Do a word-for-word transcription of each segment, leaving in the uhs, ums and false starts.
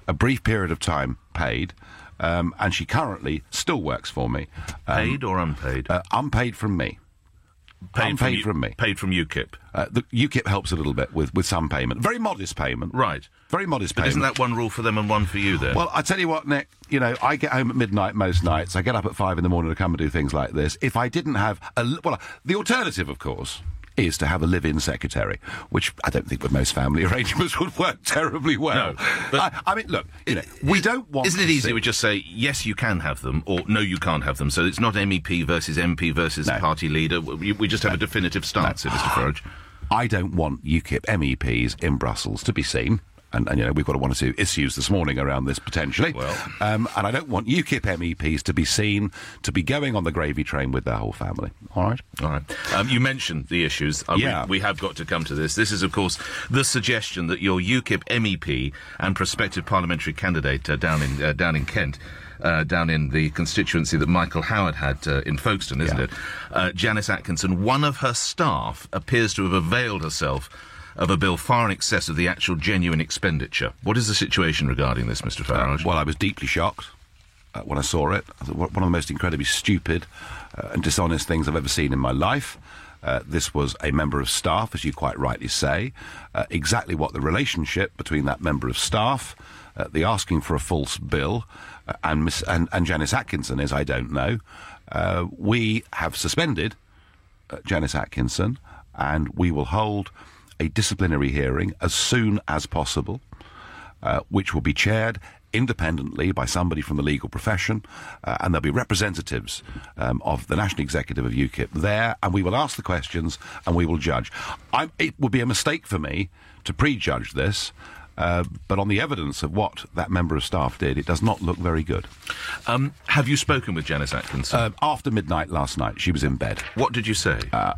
a brief period of time paid, um, and she currently still works for me. Um, Paid or unpaid? Uh, unpaid from me. Paid unpaid from, from me. Paid from UKIP. Uh, the UKIP helps a little bit with, with some payment. Very modest payment. Right. Very modest But payment. isn't that one rule for them and one for you, then? Well, I tell you what, Nick, you know, I get home at midnight most nights. I get up at five in the morning to come and do things like this. If I didn't have a... Well, the alternative, of course, is to have a live-in secretary, which I don't think with most family arrangements would work terribly well. No, but I, I mean, look, you know, we don't want... Isn't it to easier see- to just say, yes, you can have them, or no, you can't have them? So it's not M E P versus M P versus No. party leader. We, we just have a definitive stance here, Mister Farage. I don't want UKIP M E Ps in Brussels to be seen. And, and, you know, we've got one or two issues this morning around this, potentially. Well. Um, and I don't want UKIP M E Ps to be seen to be going on the gravy train with their whole family. All right? All right. Um, you mentioned the issues. Uh, Yeah. we, we have got to come to this. This is, of course, the suggestion that your UKIP M E P and prospective parliamentary candidate uh, down in uh, down in Kent, uh, down in the constituency that Michael Howard had uh, in Folkestone, isn't Yeah. it? Uh, Janice Atkinson, one of her staff appears to have availed herself of a bill far in excess of the actual genuine expenditure. What is the situation regarding this, Mister Farage? Well, I was deeply shocked uh, when I saw it. I thought, one of the most incredibly stupid uh, and dishonest things I've ever seen in my life. Uh, this was a member of staff, as you quite rightly say. Uh, exactly what the relationship between that member of staff, uh, the asking for a false bill, uh, and, Miss, and, and Janice Atkinson is, I don't know. Uh, we have suspended uh, Janice Atkinson, and we will hold a disciplinary hearing as soon as possible, uh, which will be chaired independently by somebody from the legal profession, uh, and there'll be representatives um, of the National Executive of UKIP there, and we will ask the questions and we will judge. I'm, it would be a mistake for me to prejudge this, uh, but on the evidence of what that member of staff did, it does not look very good. Um, have you spoken with Janice Atkinson? Uh, after midnight last night, she was in bed. What did you say? Uh,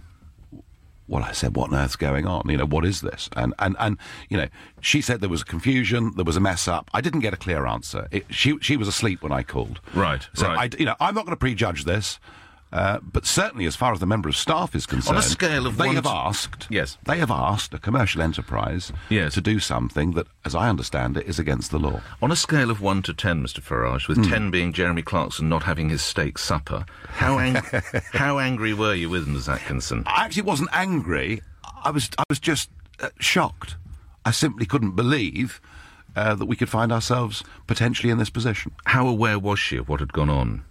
Well, I said, what on earth's going on? You know, what is this? And, and, and you know, she said there was confusion, there was a mess up. I didn't get a clear answer. It, she she was asleep when I called. Right, so right. I, you know, I'm not going to prejudge this, uh, but certainly as far as the member of staff is concerned... On a scale of They one have to- asked... Yes. They have asked a commercial enterprise Yes. to do something that, as I understand it, is against the law. On a scale of one to ten, Mister Farage, with ten being Jeremy Clarkson not having his steak supper, how ang- how angry were you with Miz Atkinson? I actually wasn't angry. I was I was just uh, shocked. I simply couldn't believe uh, that we could find ourselves potentially in this position. How aware was she of what had gone on?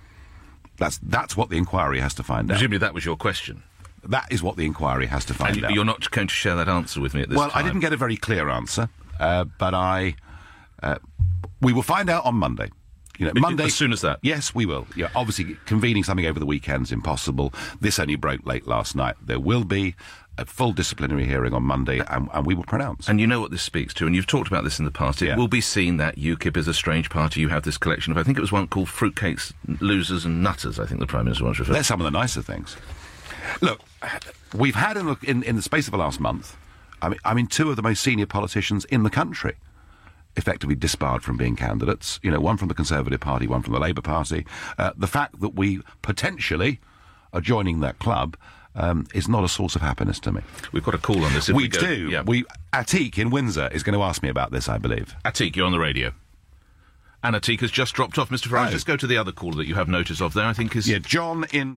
That's that's what the inquiry has to find out. Presumably that was your question. That is what the inquiry has to find And out. you're not going to share that answer with me at this well, time? I didn't get a very clear answer, uh, but I... Uh, we will find out on Monday. You know, Monday... As soon as that? Yes, we will. Yeah, obviously, convening something over the weekend's impossible. This only broke late last night. There will be a full disciplinary hearing on Monday, and, and we will pronounce. And you know what this speaks to, and you've talked about this in the past. It Yeah. will be seen that UKIP is a strange party. You have this collection of, I think it was one called Fruitcakes, Losers and Nutters, I think the Prime Minister once referred. They're some of the nicer things. Look, we've had in, in, in the space of the last month, I mean, I mean, two of the most senior politicians in the country effectively disbarred from being candidates. You know, one from the Conservative Party, one from the Labour Party. Uh, the fact that we potentially are joining that club um, is not a source of happiness to me. We've got a call on this. If we we go, do. Yeah. We Atik in Windsor is going to ask me about this, I believe. Atik, you're on the radio. And Atik has just dropped off, Mister Farage. Oh. Let's go to the other caller that you have notice of there, I think is... Yeah, John in...